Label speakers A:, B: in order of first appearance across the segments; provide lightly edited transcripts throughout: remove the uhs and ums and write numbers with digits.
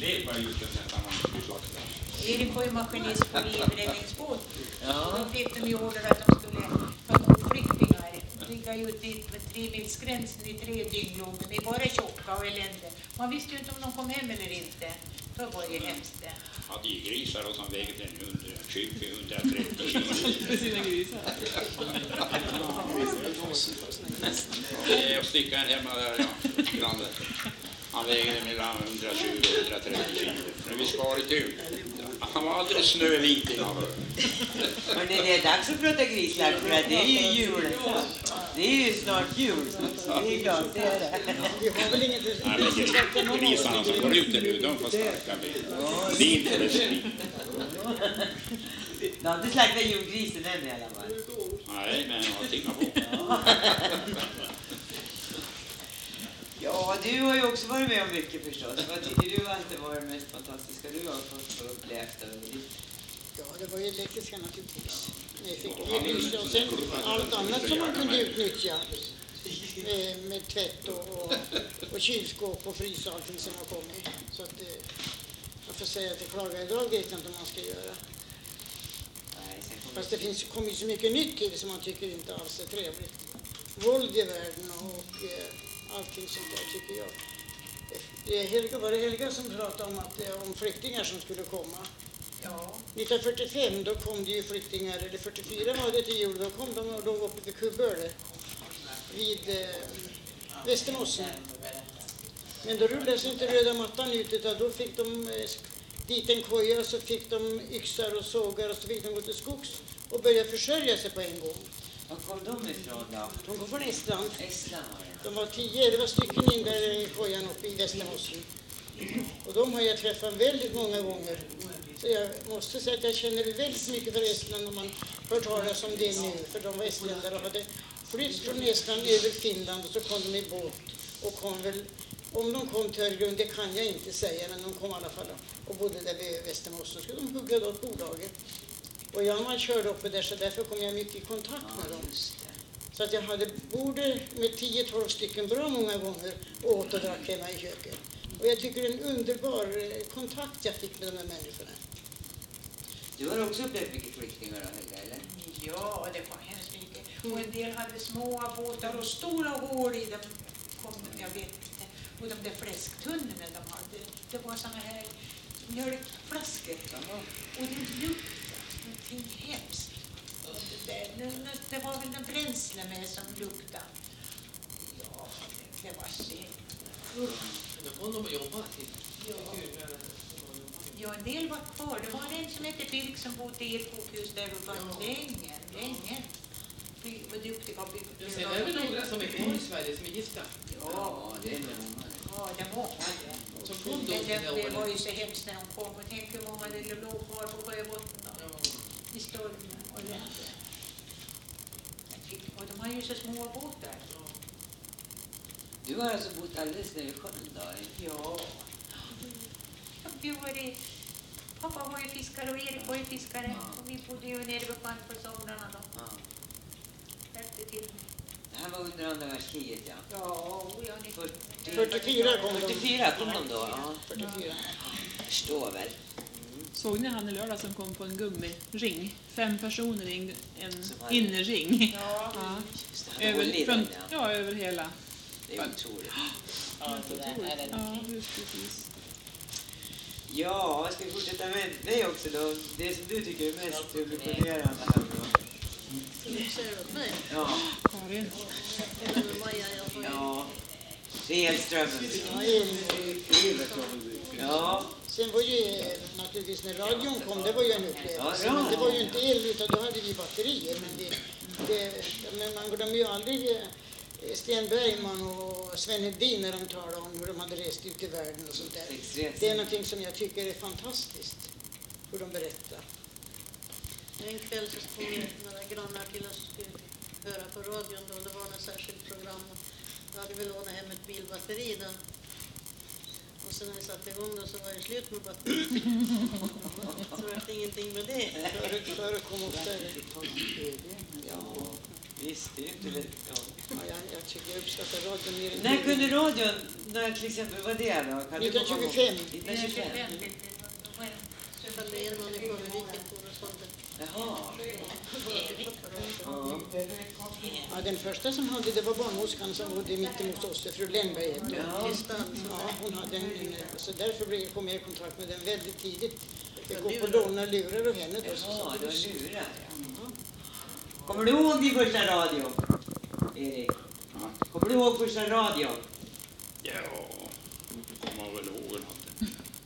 A: släpar ut den här samman.
B: Erik var ju maskinist på livräddningsbåt. Och då fick de ju order att de skulle ta emot flyktingar. Ligga ut dit med 3-milsgränsen i 3 dygn låg de. Det är bara tjocka och elände. Man visste ju inte om de kom hem eller inte. Då var det ju hemskt det.
A: Ja, de grisar och som vägde 120-130 kilo.
C: Sina grisar.
A: Jag stickade en hemma där, ja. Granne. Han vägde mellan 120 och 130 kilo. Men vi skar i tur. Han var alldeles snövit innan.
D: Men det är dags att prata grisar för att det är ju jul. Det är ju snart jul. Det är klart, det är det.
E: Vi har väl inget...
A: Nej, grisarna som går ut nu, de får starka ben. Det är inte det svin.
D: Du har inte slaktat julgrisen än i alla fall.
A: Nej, men jag har tittat på.
D: Ja, du har ju också varit med om mycket förstås. Vad tycker du att det var det mest fantastiska du har fått upplevt under ditt?
E: Ja, det var ju elektriska naturligtvis. Ni fick belysa och sen allt annat som man kunde utnyttja. Med tvätt och kylskåp och frys och allting som har kommit. Så att jag får säga att jag klagar idag vet jag inte om man ska göra. Fast det finns kommit så mycket nytt till som man tycker inte alls är trevligt. Våld i världen och allting sånt där tycker jag. Det var det Helga som pratade om, om flyktingar som skulle komma.
B: Ja.
E: 1945 då kom det ju flyktingar, eller 44 var det till jul, då kom de och låg uppe vid Kubböle vid Västermossen. Men då rullades inte röda mattan ut utan då fick de dit en koja, så fick de yxar och sågar och så fick de gå till skogs och börja försörja sig på en gång.
D: Var kom de ifrån då?
E: De kom från Estland.
D: Estland var det.
E: De var 10-11 stycken in där i kojan uppe i Västermossen. Och de har jag träffat väldigt många gånger. Så jag måste säga att jag känner väldigt mycket för Estland om man hör talas om det nu. För de var estländare och hade flytt från Estland över Finland och så kom de i båt. Och kom väl, om de kom till Örgrund, det kan jag inte säga, men de kom i alla fall och bodde där vid Västermossen. Så skulle de hugga åt bolaget. Och jag man körde uppe där så därför kom jag mycket i kontakt med dem. Så att jag hade borde med 10-12 stycken bra många gånger och åt och drack hemma i köket. Och jag tycker det är en underbar kontakt jag fick med de här människorna.
D: Du har också upplevt mycket flyktingar då, Helga, eller?
B: Ja, det var hemskt mycket. Och en del hade små båtar och stora hål i dem. Jag vet inte. Och de där fläsktunnorna de hade, det var såna här mjölkflaskor. Och det luktade någonting hemskt. Det var väl någon bränsle med som luktade. Ja, det var synd.
C: Då kom de och jobbade till.
B: Ja, en del var kvar. Det var en som hette Birk som bodde i ett sjukhus där och var länge. Vad duktig var Birk.
C: Det är väl några som är kvar i Sverige som är gifta?
D: Ja, det är många.
B: Ja, det var det. Det var ju så hemskt när de kom. Och tänk hur många det låg kvar på sjöbotten i stormen och lände. Och de har ju så små båtar.
D: Du har alltså bott alldeles nere i sjön då?
B: Ja. Pappa var ju fiskare och Erik var ju fiskare. Och vi bodde ju nere vid sjön på somrarna då.
D: Ja.
B: Hjälpte till.
D: Det här var under andra världskriget, ja.
B: Ja,
E: 44 kom de.
D: 44 kom de då, ja.
E: 44.
D: Jag förstår väl.
C: Såg ni han i lördag som kom på en gummiring? 5 personer i en
D: Som har-
C: innerring.
B: Ja.
C: Ja.
D: Just det, han höll i den, ja.
C: Över hela.
D: Det är otroligt.
F: Ja, det där är det.
C: Ja, just precis.
D: Ja, ska vi fortsätta med dig också då? Det som du tycker är mest revolutionerande här då?
G: Säger du åt mig?
D: Ja,
C: Karin.
G: Eller med Maja, jag får ju...
D: ja. Det är elströmmen. Ja.
E: Sen var ju naturligtvis när radion kom, det var ju en upplevelse.
D: Ja,
E: Men det var ju inte el utan då hade vi batterier. Men man glömmer ju aldrig Sten Bergman och Sven Hedin när de talade om hur de hade rest ut i världen och sånt där. Det är någonting som jag tycker är fantastiskt, hur de berättar.
G: En kväll så kom några grannar till oss och skulle höra på radion då. Det var något särskilt program. Då hade vi lånat hem ett bilbatteri då. Och sen när vi satte igång då så var det slut med batteriet. Så var det ingenting med det.
E: Förekom ofta
D: Ja, visst, det är inte lätt. Ja.
E: jag tycker jag uppskattar radion mer än
D: När
E: TV.
D: kunde radion, när till exempel, vad det är då? Kan du komma ihåg?
E: 1925.
D: 1925.
G: Så följde in någon i Kåreviken och sålde.
D: Jaha. Ja.
E: Ja, den första som hade det var barnmorskan som bodde mitt emot oss, fru Lennberg hette hon.
D: Ja.
E: Ja, hon hade så därför kom jag i kontakt med den väldigt tidigt. Jag går på låna lurar av henne. Då,
D: Jaha, du har lurar. Ja. Kommer du ihåg din första radio, Erik? Kommer du ihåg första radio?
A: Ja, kommer man väl ihåg något.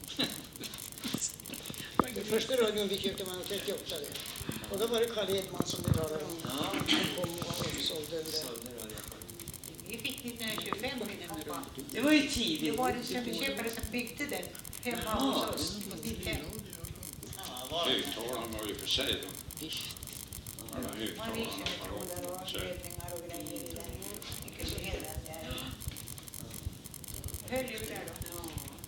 E: Den första radion vi köpte var 38 det. Och då var det Karl Edman som betalade om.
D: Ja.
E: Han kom och sålde den.
D: Sålde radio.
B: Vi fick 1925 av min pappa.
D: Det var ju
B: Det
D: tidigt.
B: var en köpare som byggde den hemma hos oss på ditt hem.
A: Högtalaren var ju för sig då. Alla
B: Man
A: högtalare.
B: visade och anledningar och grejer i den. Mycket så hela där. Höll ju där då.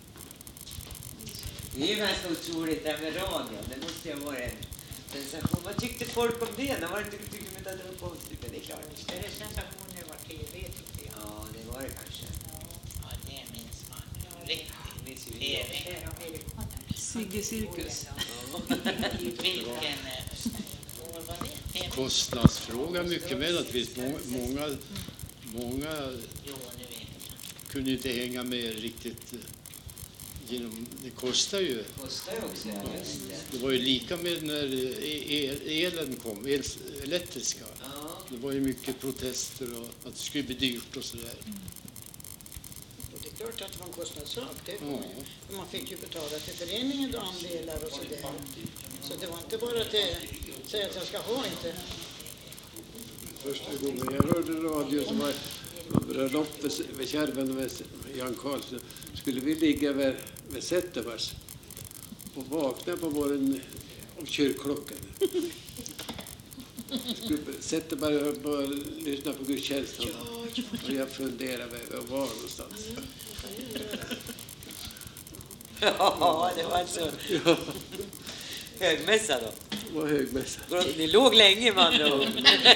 D: Det är ju mest otroligt det här med radion. Det måste ju ha varit en sensation. Vad tyckte folk om det? När var det tyckte de inte att det var konstigt? Men det är klart.
B: Det är sensationer var TV tyckte jag.
D: Ja, det var det kanske.
F: Ja, det minns man. Riktigt.
D: TV.
F: TV.
B: Där amerikaner.
C: Sigge Cirkus.
F: Vilken år var det?
H: Kostnadsfråga mycket med att visst många
F: Jo, nu vet jag.
H: kunde inte hänga med riktigt genom, det kostar ju.
D: Det kostar ju också. Ja, just det.
H: Det var ju lika med när elen kom, elektriska.
D: Ja.
H: Det var ju mycket protester och att det skulle bli dyrt och sådär.
E: Och det är klart att det var en kostnadssak. Det
H: Ja.
E: var, för man fick ju betala till föreningen och andelar och sådär. Så det var inte bara att säga att jag ska ha inte.
I: Första gången jag hörde radio som var bröllop vid Kärven med Jan Karlsson skulle vi ligga vid Zettervars och vakna på morgonen av kyrkklockan. Zetterberg bara lyssna på gudstjänsten och jag funderade var jag var någonstans.
D: Ja, det var alltså
I: Ja,
D: högmässa då.
I: det var högmässa.
D: Ni låg länge med andra ord.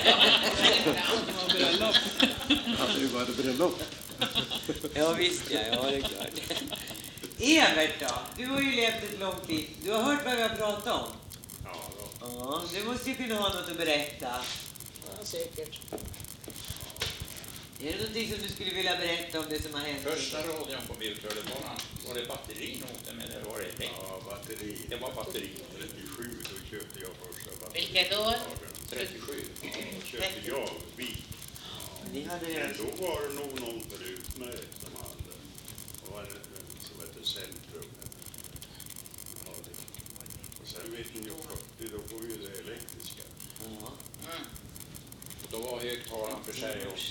I: Det var bröllop.
D: Ja visst ja, det är klart. Evert då? Du har ju levt ett långt liv. Du har hört vad vi har pratat om? Ja, du måste ju kunna ha något att berätta.
E: Ja, säkert.
D: Är det någonting som du skulle vilja berätta om det som har hänt?
A: Första radion på biltelefonen, var det batteri åt med eller var det däck?
J: Ja, batteri.
A: Det var batteri.
J: 37, då köpte jag första batteri.
F: Vilket år?
A: 37.
J: Då köpte jag bil.
D: Ni hade
J: Men
D: redan...
J: då var det nog någon förut med som hade. Det var en som hette Centrum. Ja, det. Och sen vet ni ju 40, då får vi ju det elektriska.
D: Ja.
A: Och då var högtalaren för sig och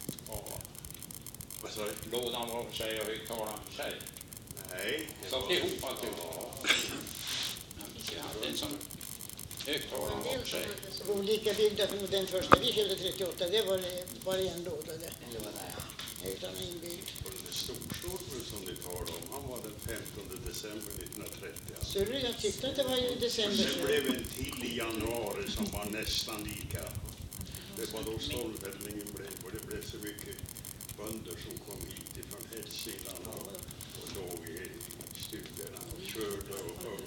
J: Vad sa du?
A: lådan var för sig och högtalaren för sig.
J: Nej. det
A: Satt
J: var-
A: ihop alltihop.
J: Ja.
A: Vi hade en sån högtalaren var för sig.
E: Olika bilder från den första vi köpte 38, det var bara en låda där.
D: Det var där.
E: Utan inbyggd.
J: Och den där Storstrålbro som ni talade om, han var den 15 december 1930.
E: Så jag tyckte att det var i december.
J: Sen blev en till i januari som var nästan lika. Det var då stålfällningen blev, och det blev så mycket bönder som kom hit ifrån Hälsingland och låg i stugorna och körde och högg.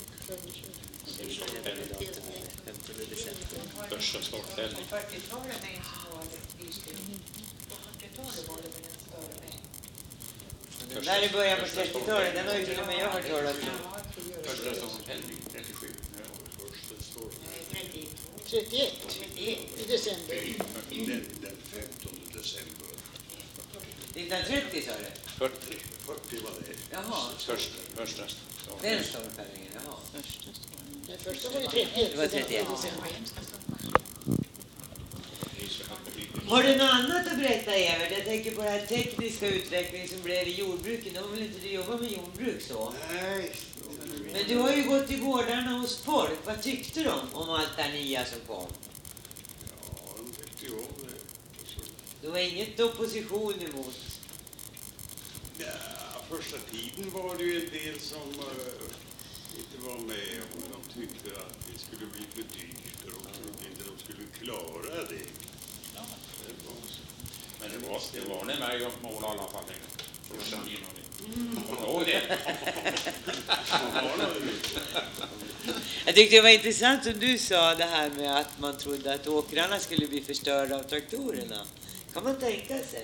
A: Första startfällning.
B: 40-talet med en som var visste. På 40-talet var det väl en större med.
D: Den där i början på 30-talet, den har ju till och med jag hört talas om.
A: Första startfällning 37.
J: Första stål.
E: 31 i december.
J: Den 15 december.
D: 1930 sa du?
A: 40.
J: 40 var det.
D: Jaha,
A: Första
D: den
A: startfällning.
D: stormfällningen, jaha.
E: Den första var ju 31.
D: Det var 31.
J: Ja.
D: Har du något annat att berätta, Evert? Jag tänker på den här tekniska utvecklingen som blev i jordbruket. Då vill inte du jobba med jordbruk så?
J: Nej.
D: Men du har ju gått till gårdarna hos folk. Vad tyckte de om allt det nya som kom?
J: Ja, de tyckte ju om det. Och så,
D: Det var inget opposition emot.
J: ja, första tiden var det ju en del som inte var med och de tyckte att det skulle bli för dyrt och de trodde inte de skulle klara det. Det var så.
A: Men det var när mig och mål i alla fall. Kommer du ihåg det?
D: Jag tyckte det var intressant som du sa det här med att man trodde att åkrarna skulle bli förstörda av traktorerna. Kan man tänka sig?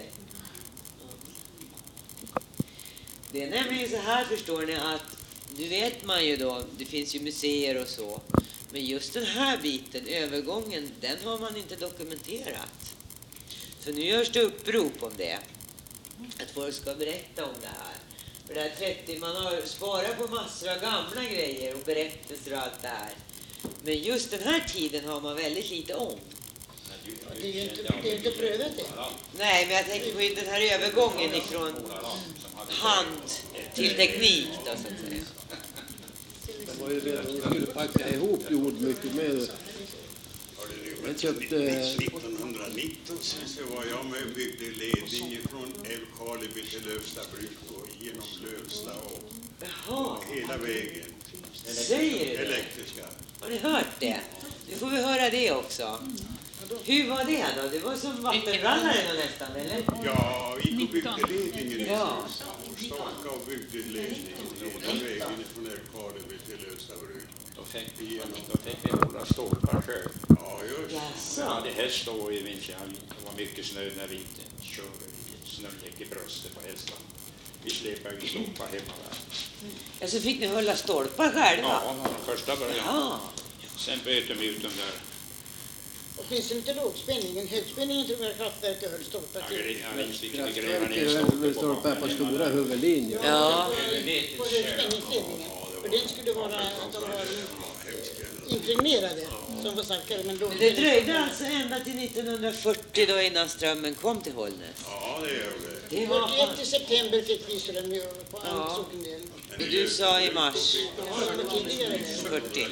D: Det är nämligen så här, förstår ni, att du vet man ju då, det finns ju museer och så. Men just den här biten, övergången, den har man inte dokumenterat. Så nu görs det upprop om det. Att folk ska berätta om det här. För det här 30, man har sparat på massor av gamla grejer och berättelser och allt det här. Men just den här tiden har man väldigt lite om.
E: Det är ju inte prövat det.
D: Nej, men jag tänker på den här övergången ifrån hand till teknik då, så att säga.
I: Det var ju det, de skulle packa ihop jord mycket mer. Jag köpte...
J: 1919 så var jag med och byggde ledning från Älvkarleby till Lövsta bruk och genom Lövsta och hela vägen.
D: Säger du det?
J: Elektriska.
D: Har ni hört det? Nu får vi höra det också. Hur var det då? Det var som vattenrallare då nästan, eller?
J: Ja, vi gick och byggde ledningen.
D: Ja.
J: Och staka och byggde ledningen hela vägen från Älvkarleby till Lövsta bruk.
A: Då fick vi några stolpar själv.
J: Ja, just.
A: Jag hade häst då i vintern. Det var mycket snö när vi inte körde i snödäck i bröstet på hästarna. Vi släpade ju stolpar hemma där.
D: Ja, så fick ni hålla stolpar själva?
A: Ja, första början.
D: Ja.
A: Sen bytte de ut dem där.
E: Och finns det inte lågspänningen? Högspänningen tror jag kraftverket höll stolpar till.
I: Kraftverket stolpar på stora huvudlinjer.
D: Ja.
E: På högspänningsledningen. För den skulle vara att de var impregnerade, som var starkare. Men
D: det dröjde alltså ända till 1940 då innan strömmen kom till Hållnäs.
J: Ja, det gör det.
D: Det var
E: 41 september fick vi ström på all sockendel.
D: Och du sa i mars
E: Ja, det var tidigare.
D: 40.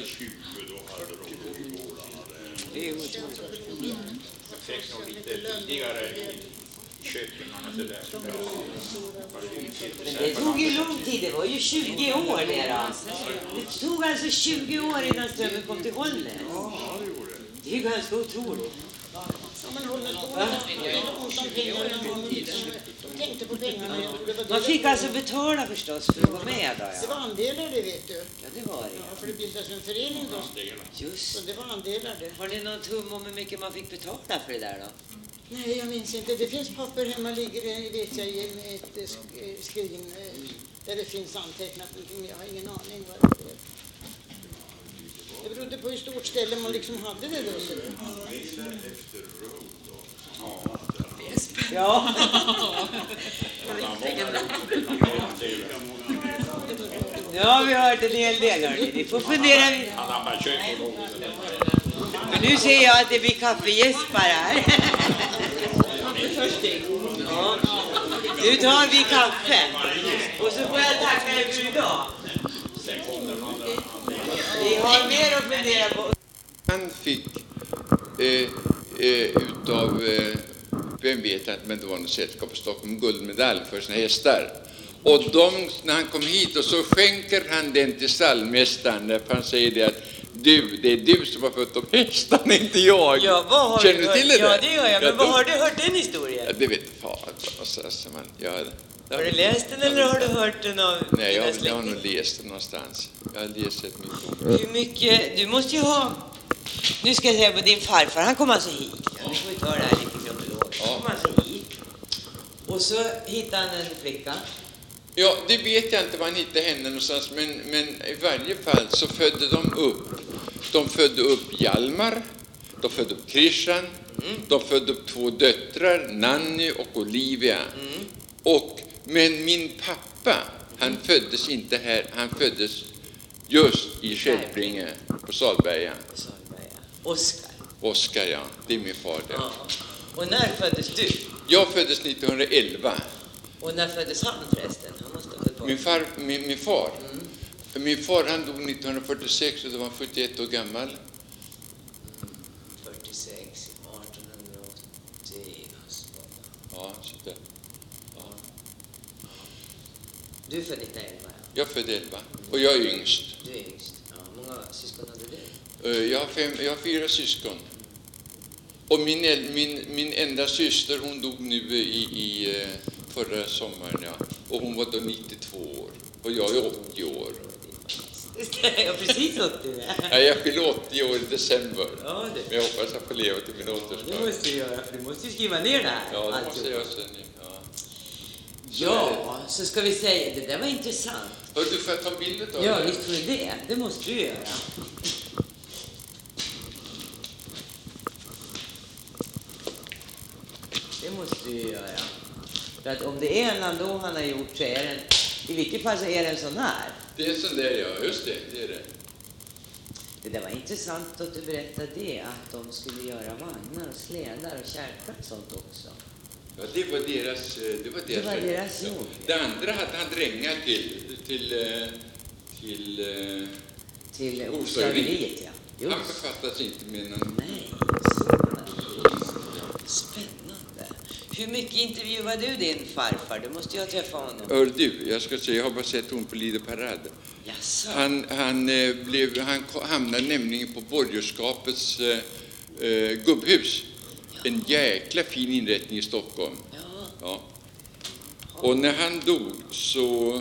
D: Det är
A: Jag fick nog lite tidigare i köpingarna så där.
D: Men det tog ju lång tid, det var ju 20 år det då. Det tog alltså 20 år innan strömmen kom till Hållnäs. Det är ju ganska otroligt.
E: Ja, men Hållnäs ont om pengar. De tänkte på pengarna.
D: Man fick alltså betala förstås för att gå med då,
E: Det
D: ja.
E: var andelar det, vet du.
D: Ja, det var det.
E: Ja, för det bildades en förening då.
D: Just.
E: Så det var andelar det.
D: Har ni någon tum om hur mycket man fick betala för det där då?
E: Nej, jag minns inte. Det finns papper hemma, ligger vet jag, i ett skrin där det finns antecknat någonting. Jag har ingen aning vad det är. Det berodde på hur stort ställe man liksom hade det då. Så det.
D: Ja. Nu har vi hört en hel del, hörni. Ni får fundera vidare. Men nu ser jag att det blir kaffegäspar här. Ja. Nu tar vi kaffe. Och så får jag tacka er för idag. Vi har mer att fundera på.
K: Han fick utav vem vet att men det var något sällskap på Stockholm guldmedalj för sina hästar. Och när han kom hit och så skänker han den till stallmästaren för han säger det att det är du som har fått upp hästarna, inte jag.
D: Ja, vad har
K: Känner du till det?
D: Ja, det gör jag. Men vad har du hört den historien?
K: Ja, det vet fan. Alltså,
D: har du läst den eller har du hört den av
K: nej, jag har nog läst den någonstans. Jag har läst ett mycket.
D: Hur mycket? Du måste ju ha... Nu ska jag säga på din farfar. Han kom alltså hit. Ja, vi får ju ta det här lite kronologiskt. Han kom alltså hit. Och så hittade han en flicka.
K: Ja, det vet jag inte var han hittade henne någonstans, men i varje fall så födde de upp. De födde upp Hjalmar, de födde upp Christian, de födde upp 2 döttrar, Nanny och Olivia. Men min pappa, han föddes inte här, han föddes just i Skälpringe på Salberga. Oskar, ja, det är min far där.
D: Ja. Och när föddes du?
K: Jag föddes 1911.
D: Och när föddes han förresten? Han måste ha fått
K: min far. Min far han dog 1946 och då var han 41 år gammal.
D: 46, 1880.
K: Ja, så där. Ja.
D: Du är född 1911? Ja.
K: Jag är född 11 och jag är yngst.
D: Du är yngst. Ja, hur många syskon hade du?
K: Jag har 4 syskon. Och min enda syster, hon dog nu i förra sommaren, ja. Och hon var då 92 år. Och jag är 80 år.
D: Jag är precis 80.
K: Ja, jag fyller 80 år i december.
D: Ja, det.
K: Men jag hoppas att få leva till min återstad.
D: Det måste du göra, för du måste ju skriva ner det här.
K: Ja, det måste jag sen.
D: Ja, så ska vi säga, det där var intressant.
K: Hör du, får jag ta en bild av
D: Ja,
K: det?
D: visst får du det. Det måste du göra. Det måste du göra. För att om det är en landå han har gjort så är den, i vilket fall så är det en sån här.
K: Det är en sån där, ja. Just det, det är det.
D: Det där var intressant att du berättade det, att de skulle göra vagnar och slädar och kärkar och sånt också.
K: Ja, det var deras
D: jobb.
K: Det andra hade han drängar till
D: oslaveriet, ja. Just.
K: Han befattas inte med någon...
D: Nej, spännande. Hur mycket intervjuade du din farfar? Du måste ju ha träffat honom.
K: Hör du, jag ska säga, jag har bara sett hon på Lider Parade.
D: Jaså?
K: Han hamnade nämligen på borgerskapets gubbhus. En jäkla fin inrättning i Stockholm. Ja. Och när han dog så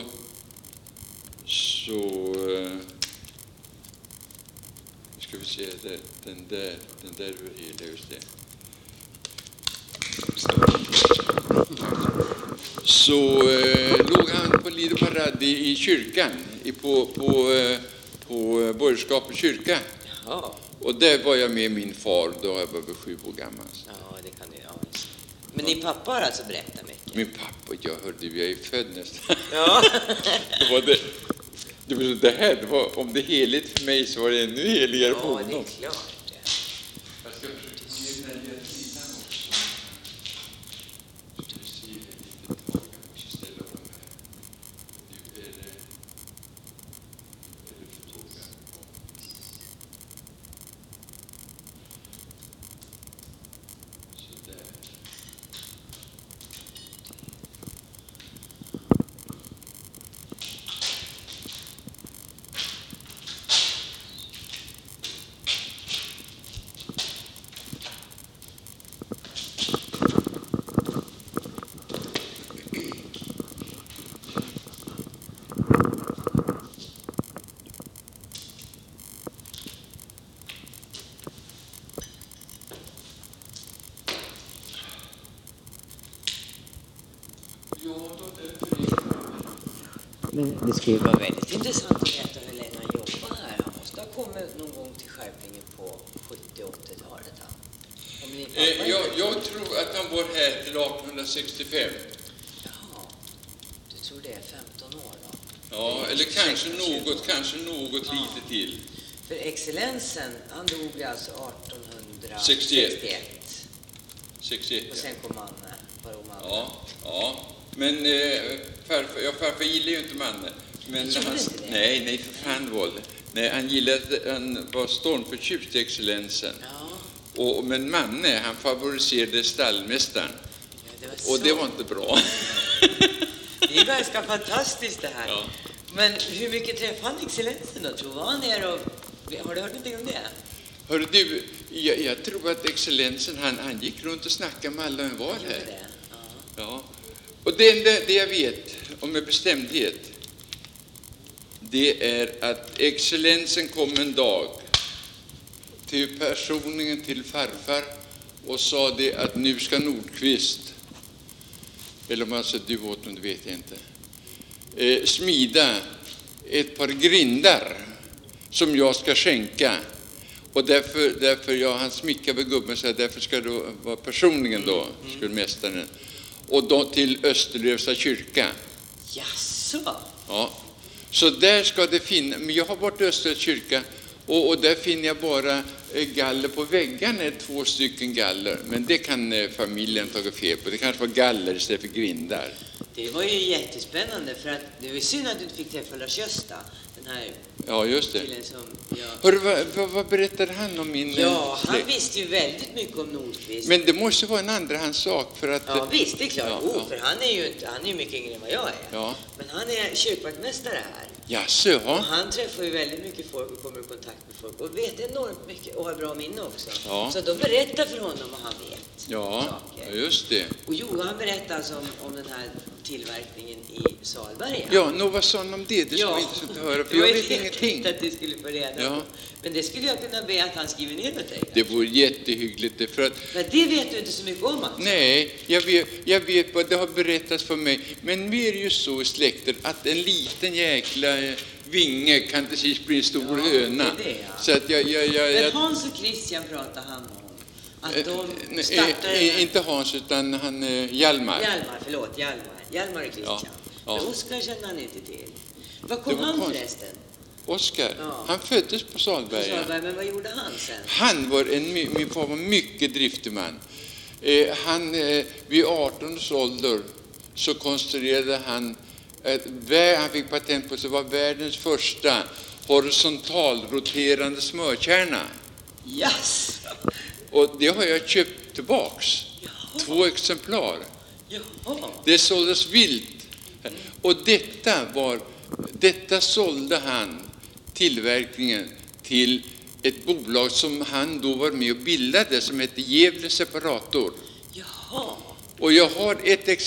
K: ska vi se, den där var hela, just det. Så låg han på Lider Parade i kyrkan, på borgerskapets kyrka.
D: Jaha.
K: Och där var jag med min far, då jag var 7 år gammal.
D: Ja, det kan du göra. Men din pappa har alltså berättat mycket?
K: Min pappa, jag hörde, jag är född nästan.
D: Ja.
K: det var, om det är heligt för mig så var det ännu heligare på honom.
D: Ja, det är klart.
K: Jag ska försöka ge den här sidan också. Du ser lite tag, jag måste ställa dem här. Nu är det fotografen. Sådär.
D: Men det skulle vara väldigt intressant att veta hur länge han jobbar här. Han måste ha kommit någon gång till Skärpingen på 70-80-talet.
K: Jag tror att han var här till 1865.
D: Ja, du tror det är 15 år då?
K: Ja, eller kanske något lite till.
D: För excellensen, han dog alltså 1861. Och sen kom Manne, baron Manne.
K: Ja. Men farfar gillade ju inte Manne. Men nej, för fan var det. Nej, han var stormförtjust i excellensen. Ja. Men Manne, han favoriserade stallmästaren. Ja, det var inte bra.
D: Det är ganska fantastiskt det här. Ja. Men hur mycket träffade han excellensen då? Tror han är och... Har du hört någonting om det?
K: Hörru du, jag tror att excellensen, han gick runt och snackade med alla en var här. Ja. Och det jag vet om med bestämdhet, det är att excellensen kom en dag personligen till farfar och sa det att nu ska Nordqvist, eller om han sa du åt honom, det vet jag inte, smida ett par grindar som jag ska skänka. Och därför han smickade med gubben och sa, därför ska du vara personligen då, skulle mästaren. Och då till Österlövsa kyrka.
D: Jaså?
K: Ja. Så där ska det finnas, men jag har varit i Österlövsa kyrka och där finner jag bara galler på väggarna, 2 stycken galler. Men det kan familjen ta fel på, det kanske var galler istället för grindar.
D: Det var ju jättespännande, för att det var synd att du inte fick träffa Lars-Gösta, den här
K: just det.
D: killen som... Ja.
K: Hörru, vad berättade han om min...
D: Ja, han visste ju väldigt mycket om Nordqvist.
K: Men det måste vara en andrahandssak för att...
D: Ja, visst, det är klart. För han är ju mycket yngre än vad jag är.
K: Ja.
D: Men han är kyrkvaktmästare här.
K: Jaså, ja.
D: Och han träffar ju väldigt mycket folk och kommer i kontakt med folk och vet enormt mycket och har bra minne också.
K: Ja.
D: Så de berättar för honom vad han vet.
K: Ja, just det.
D: Och han berättar alltså om den här tillverkningen i Salberga.
K: Ja, vad sa han om det? Det skulle vara intressant att höra, för jag vet ingenting.
D: Att det skulle få reda på. Men det skulle jag kunna be att han skriver ner med dig.
K: Det vore jättehyggligt. För
D: det vet du inte så mycket om alltså.
K: Nej, jag vet vad det har berättats för mig. Men nu är det ju så i släkten att en liten jäkla vinge kan till sist bli en stor höna. Så att
D: Men Hans och Christian pratar han om. Att de startade...
K: Inte Hans, utan han Hjalmar.
D: Hjalmar och Christian.
K: Ja.
D: Oskar kände han inte till. Var kom han förresten?
K: Oskar, han föddes på Salberga.
D: Men vad gjorde han sen?
K: Han var min far var mycket driftig man. Vid 18 års ålder så konstruerade han han fick patent på sig var världens första horisontalroterande smörkärna.
D: Yes.
K: Och det har jag köpt tillbaks. 2 exemplar. Det såldes vilt. Och detta sålde han tillverkningen till ett bolag som han då var med och bildade som hette Gävle Separator. Och jag har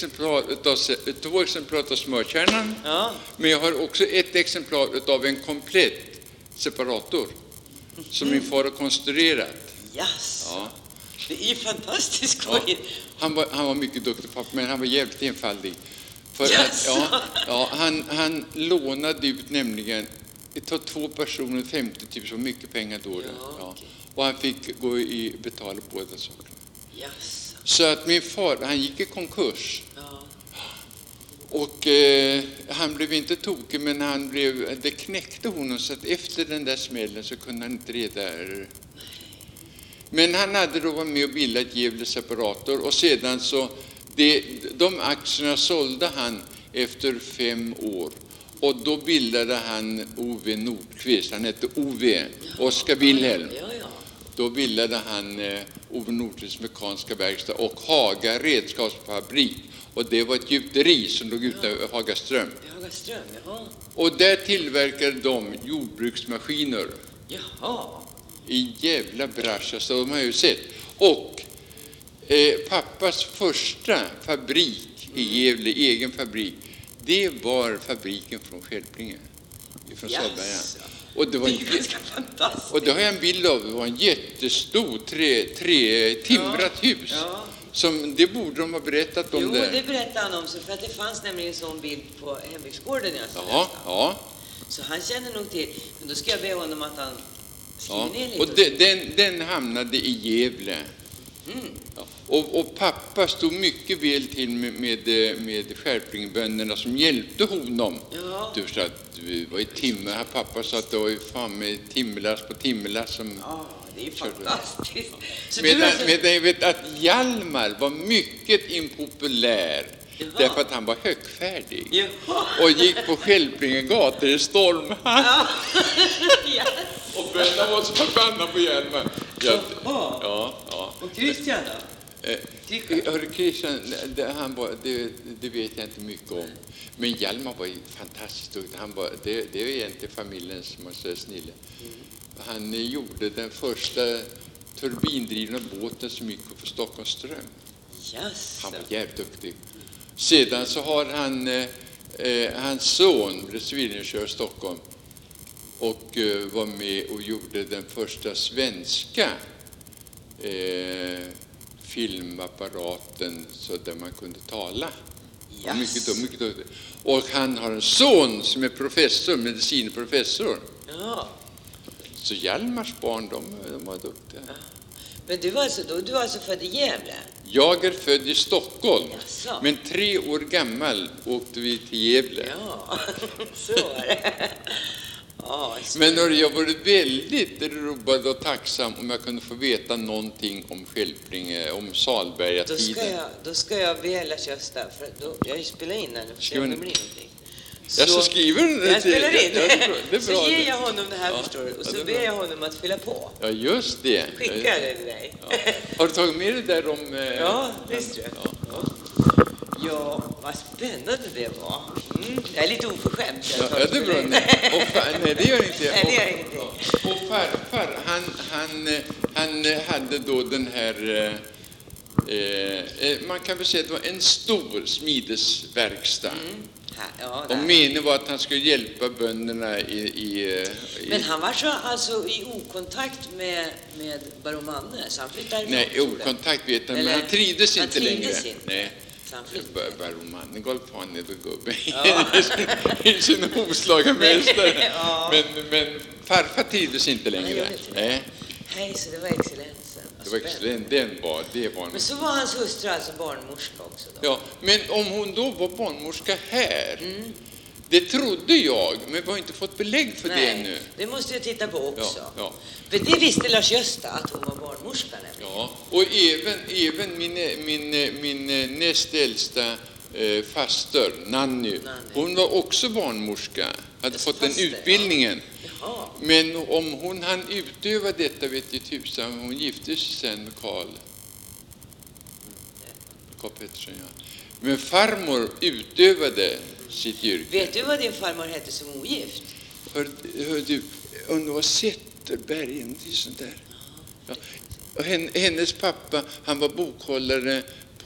K: 2 exemplar av smörkärnan, men jag har också 1 exemplar av en komplett separator som min far har konstruerat.
D: Yes. Ja. Det är fantastiskt.
K: Han var mycket duktig pappa, men han var jävligt enfaldig. För han lånade ut nämligen, det tar 2 personer 50 000, så mycket pengar då. Och han fick betala båda sakerna.
D: Yes.
K: Så att min far, han gick i konkurs. Och han blev inte tokig, men det knäckte honom, så att efter den där smällen så kunde han inte reda. Men han hade då varit med och bildat Gävle Separator, och sedan så de aktierna sålde han efter 5 år. Och då bildade han Ove Nordqvist, han hette Ove, Oskar Wilhelm. Då bildade han Ove Nordqvists mekaniska verkstad och Haga redskapsfabrik. Och det var ett gjuteri som låg utanför Hagaström. Och där tillverkade de jordbruksmaskiner. I jävla brascha, så de har ju sett. Och pappas första fabrik i Gävle, egen fabrik, det var fabriken från Skälplinge, från Salberga. Och det var ganska fantastiskt. Och det har jag en bild av. Det var en jättestor timrat hus. Som, det borde de ha berättat om.
D: Jo, det berättade han om, för att det fanns nämligen en sån bild på hembygdsgården. Så han känner nog till. Men då ska jag be honom att han skriver ner lite.
K: Och den hamnade i Gävle. Och pappa stod mycket väl till med Skärplingebönderna som hjälpte honom. Du sa att du var i timmer. Pappa sa att det var ju fan med timmerlass på timmerlass som...
D: det är ju fantastiskt.
K: Medan jag vet att Hjalmar var mycket impopulär. Därför att han var högfärdig. Och gick på Skälplingegator i storm. Och bönderna var så förbannade på Hjalmar.
D: Och Christian då?
K: Christian, det vet jag inte mycket om. Men Hjalmar var ju fantastiskt duktig. Det är egentligen familjen som var så snille. Han gjorde den första turbindrivna båten som gick på Stockholms ström. Han var jävligt duktig. Sedan så har hans son blev civilingenjör i Stockholm och var med och gjorde den första svenska filmapparaten så där man kunde tala. Mycket duktig. Och han har en son som är professor, medicinprofessor. Så Hjalmars barn, de var duktiga.
D: Men du var alltså född i Gävle?
K: Jag är född i Stockholm. Men 3 år gammal åkte vi till Gävle.
D: Så var det.
K: Men jag var väldigt road och tacksam om jag kunde få veta någonting om Skälplinge, om Salberga-tiden.
D: Då ska jag be Gösta, för jag spelar in här nu, för det blir någonting.
K: Så skriver du
D: jag spelar in.
K: Det är bra.
D: Så ger jag honom det här, förstår du, och så ber jag honom att fylla på.
K: Ja, just det.
D: Skickar det till dig.
K: Har du tagit med det där om...
D: Ja, visst du. Ja, vad spännande det var. Jag är lite oförskämt.
K: Ja, det är bra. Nej, det gör inte jag.
D: Nej, det gör ingenting.
K: Och farfar, han hade då den här, man kan väl säga att det var en stor smidesverkstad.
D: Ja,
K: och meningen var att han skulle hjälpa bönderna i
D: Men han var så alltså i okontakt med baron Manne, så han flyttade därifrån.
K: Nej, okontakt vet jag, men han trivdes inte längre. Nej. Baron Manne gav fan ner då gubben i sin hovslagarmästare. Ja. Men farfar trivdes inte längre. Nej.
D: Hej, så det var excellensen.
K: Det var excellent, det var.
D: Men så var hans hustru alltså barnmorska också då?
K: Ja, men om hon då var barnmorska här, det trodde jag, men vi har inte fått belägg för det ännu.
D: Det måste jag titta på också.
K: Ja.
D: För det visste Lars Gösta, att hon var barnmorska nämligen.
K: Ja, och även min näst äldsta faster, Nanny, hon var också barnmorska, hade fått den utbildningen. Ja. Men om hon hann utöva detta vet jag tusan, hon gifte sig sen med Karl Pettersson. Ja. Men farmor utövade sitt yrke.
D: Vet du vad din farmor hette som ogift?
K: Hör du, om det var Zetterberg, någonting sånt där. Ja. Och hennes pappa, han var bokhållare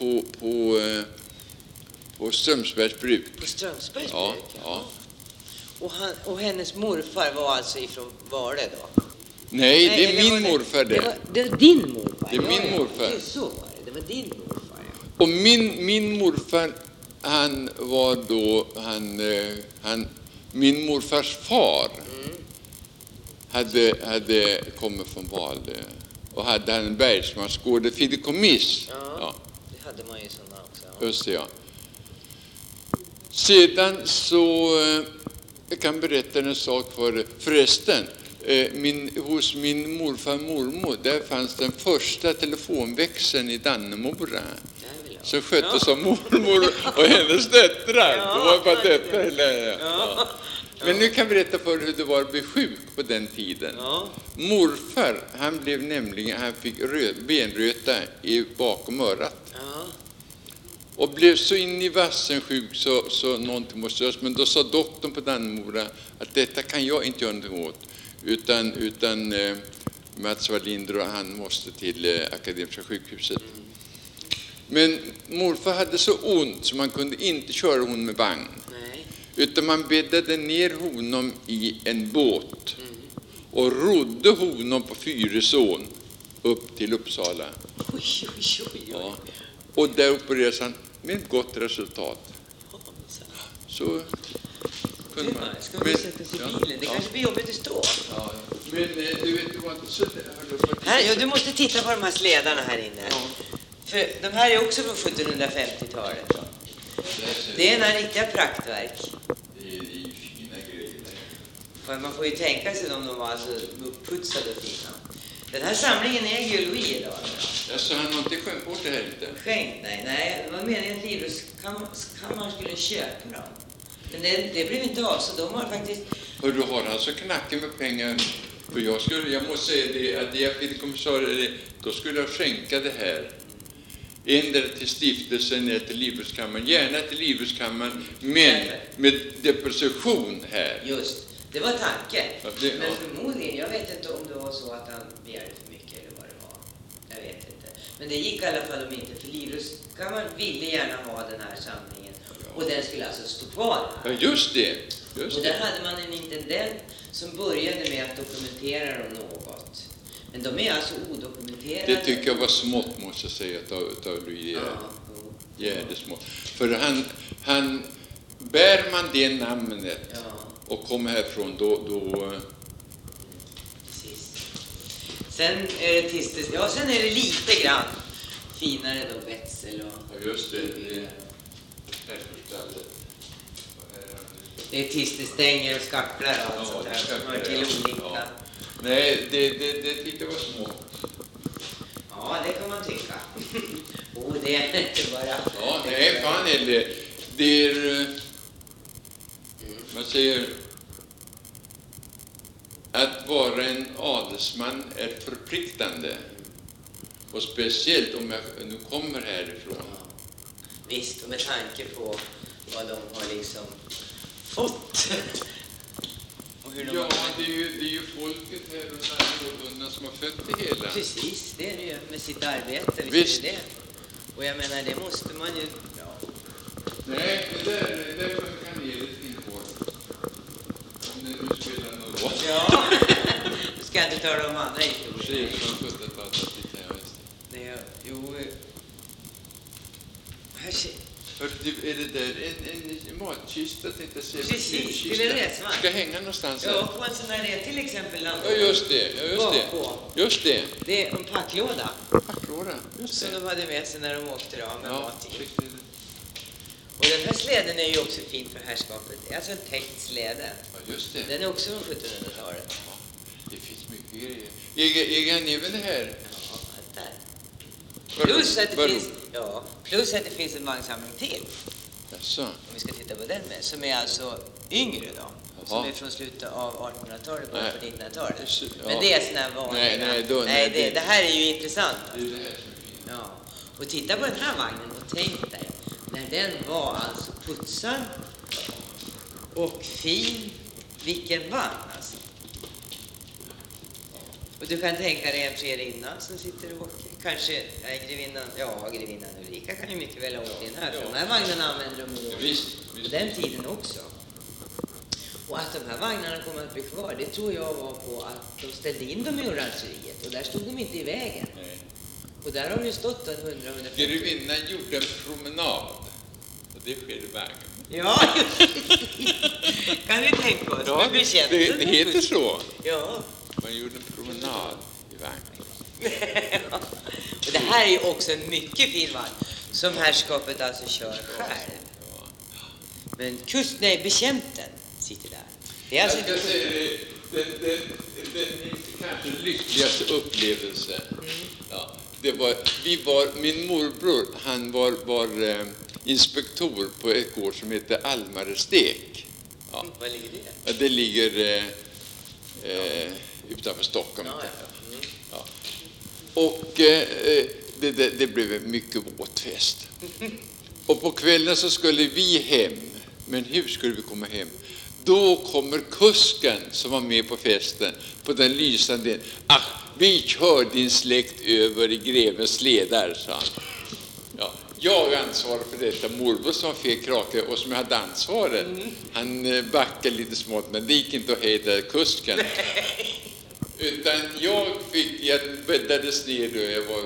K: på Strömsbergs bruk.
D: På Strömsbergs bruk?
K: Ja.
D: Och hennes morfar var alltså ifrån Vale då?
K: Nej, det är min morfar det.
D: Det var din morfar?
K: Det är min morfar.
D: Det så var det. Det var din morfar, ja.
K: Och min morfar, han var då, min morfars far hade kommit från Vale och hade en bergsmansgård, ett fideikommiss.
D: Ja, det hade man ju sådana också.
K: Ja. Just det, ja. Sedan så, jag kan berätta en sak förresten. Hos min morfar och mormor, där fanns den första telefonväxeln i Dannemora. Så sköttes av mormor och hennes döttrar. Det var bara detta. Men nu kan jag berätta för hur det var att bli sjuk på den tiden. Morfar, han fick benröta bakom örat. Och blev så in i vassen sjuk så någonting måste göras. Men då sa doktorn på Dannemora att detta kan jag inte göra någonting åt. Utan Mats Wallinder och han måste till Akademiska sjukhuset. Men morfar hade så ont så man kunde inte köra honom med vagn. Utan man bäddade ner honom i en båt och rodde honom på Fyrisån upp till Uppsala. Ja. Och där opererades han med ett gott resultat. Så kunde man.
D: Ska vi sätta sig i bilen? Det kanske blir jobbigt att stå.
K: Ja. Men du vet,
D: du måste titta på de här slädarna här inne. För de här är också från 1750-talet. Det är en riktiga praktverk.
K: Det är fina grejer.
D: För man får ju tänka sig om de var alltså uppputsade och fina. Den här samlingen äger ju Louis idag.
K: Så han har inte skänkt bort det här lite?
D: Skänkt? Nej. Det var meningen att Livrustkammaren skulle köpa dem. Men det blev inte av, så de har faktiskt...
K: Och du har alltså knacken med pengar. För jag måste säga det, att jag fick kommissarie, då skulle jag skänka det här. Ändra till stiftelsen eller till Livrustkammaren. Gärna till Livrustkammaren, men med deposition här.
D: Just, det var tanken. Men förmodligen, jag vet inte om det var så att han begärde för mycket eller vad det var. Jag vet inte. Men det gick i alla fall om inte, för Livrustkammaren ville gärna ha den här samlingen. Och den skulle alltså stå kvar här.
K: Ja, just det.
D: Och där hade man en intendent som började med att dokumentera dem något. Men de är alltså odokumenterade.
K: Det tycker jag var smått, måste jag säga, av Louis. Jävligt smått. För han bär man det namnet och kommer härifrån, då...
D: Precis. Sen är det sen är det lite grann finare då, Wetzel och...
K: Ja, just det.
D: Det är tisterstänger och skacklar och allt sånt där som hör till olika.
K: Ja. Nej, det tyckte jag var små.
D: Ja, det kan man tycka. Det är inte bara...
K: Ja, nej, fan är det är... Man säger... Att vara en adelsman är förpliktande. Och speciellt om jag nu kommer härifrån.
D: Visst, och med tanke på vad de har liksom fått. Och hur de
K: Ja, det är ju folket här och närrådbundna som har fött det hela.
D: Precis, det är det ju med sitt arbete.
K: Visst.
D: Är det. Och jag menar, det måste man ju... Ja.
K: Nej, det där var kanelet in på. Om det nu spelar någon roll.
D: Ja, du ska inte tala om andra historier.
K: Precis, från 70-talet lite här, just det.
D: Nej, jo... Här ser...
K: Är det där en matkista, tänkte jag säga?
D: Precis, till en resvagn.
K: Ska hänga någonstans här?
D: Ja, på en sån här är till exempel
K: Ja, just det. Just det.
D: Det är en packlåda.
K: Packlåda, just det.
D: Som de hade med sig när de åkte då med mat i.
K: Riktigt.
D: Och den här släden är ju också fin för herrskapet. Det är alltså en täckt släde.
K: Ja, just det.
D: Den är också från 1700-talet.
K: Ja, det finns mycket grejer. Är han även här?
D: Ja, där. Plus att det finns en vagnsamling till.
K: Jaså?
D: Om vi ska titta på den med. Som är alltså yngre då. Som är från slutet av 1800-talet och på 1900-talet. Men det är såna här vanliga. Nej, det här är ju intressant.
K: Det är det här som är fint.
D: Ja. Och titta på den här vagnen och tänk dig. När den var alltså putsad och fin. Vilken vagn alltså. Och du kan tänka dig en fredinna som sitter och åker. Kanske grevinnan Ulrika kan ju mycket väl åka in här. För de här vagnarna använder de ju på den tiden också. Och att de här vagnarna kommer att bli kvar, det tror jag var på att de ställde in dem i orangeriet. Och där stod de inte i vägen.
K: Nej.
D: Och där har de ju stått 100-150.
K: Grevinnan gjorde en promenad. Och det sker i vägen.
D: Ja, kan vi tänka oss.
K: Ja, det heter så.
D: Ja.
K: Man gjorde en promenad i vagnen.
D: Och det här är ju också en mycket fin vagn som herrskapet alltså kör själv. Men bekämpen sitter där. Det är alltså
K: jag ska säga den kanske lyckligaste upplevelsen. Ja, min morbror, han var inspektor på ett gård som heter Almarestek. Ja.
D: Var ligger det?
K: Ja, det ligger utanför Stockholm. Ja. Och det blev en mycket våt fest. Och på kvällen så skulle vi hem. Men hur skulle vi komma hem? Då kommer kusken som var med på festen på den lysande. Vi kör din släkt över i grevens sledar, sa han. Ja, jag ansvarar för detta. Morbror som var fel krake och som jag hade ansvaret. Han backade lite smått, men det gick inte att hejda kusken. Utan jag bäddades ner då jag var 8-7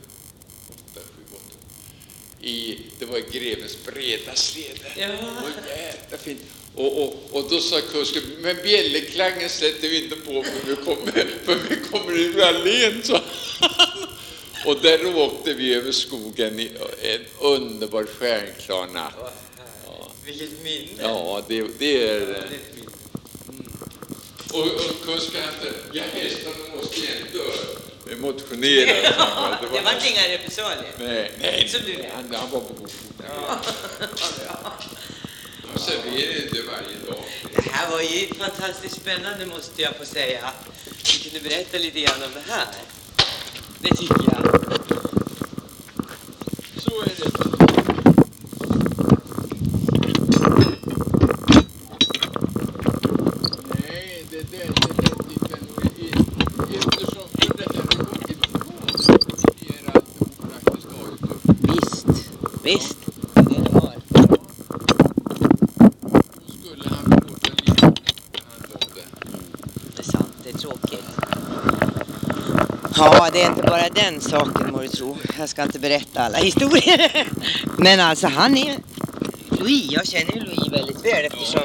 K: det var grevens breda sledar. Ja. Och jävla fint. Och då sa kusken, men bjällerklangen sätter vi inte på för vi kommer ur allén, så. Och där åkte vi över skogen i en underbar stjärnklar natt. Ja.
D: Vilket minne.
K: Ja, det är... Och kusken hästarna måste ändå motionera.
D: Ja, det var inga repressalier.
K: Nej.
D: Som du
K: han var på god fot. Ja. De serverade inte varje dag.
D: Det här var ju fantastiskt spännande, måste jag få säga. Du kunde berätta lite grann om det här. Det tycker jag.
K: Så är det. Nej, det tycker jag nog eftersom det här är gått ger alltihop praktiskt taget upp.
D: Visst. Det är det var.
K: Då skulle han låta lite hand om det.
D: Det är sant, det är tråkigt. Ja, det är inte bara den saken, må du tro. Jag ska inte berätta alla historier. Men alltså, han är Louis. Jag känner ju Louis väldigt väl eftersom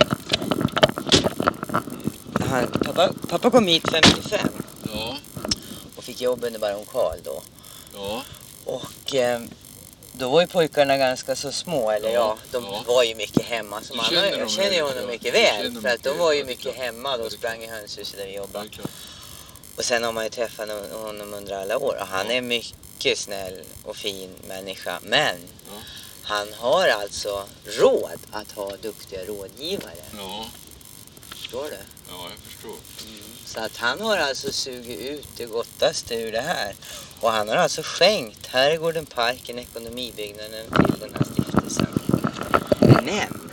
D: pappa kom hit 55.
K: Ja.
D: Och fick jobb under baron Karl då.
K: Ja.
D: Och då var ju pojkarna ganska så små, eller de var ju mycket hemma. Som jag känner ju honom mycket väl, för att de var ju mycket hemma. De sprang i hönshuset där vi jobbade. Och sen har man ju träffat honom under alla år. Och han är mycket snäll och fin människa. Men han har alltså råd att ha duktiga rådgivare.
K: Ja.
D: Förstår du?
K: Ja, jag förstår.
D: Så att han har alltså sugit ut det gottaste ur det här. Och han har alltså skänkt Herrgården, parken, ekonomibyggnaden till den här stiftelsen. Genève.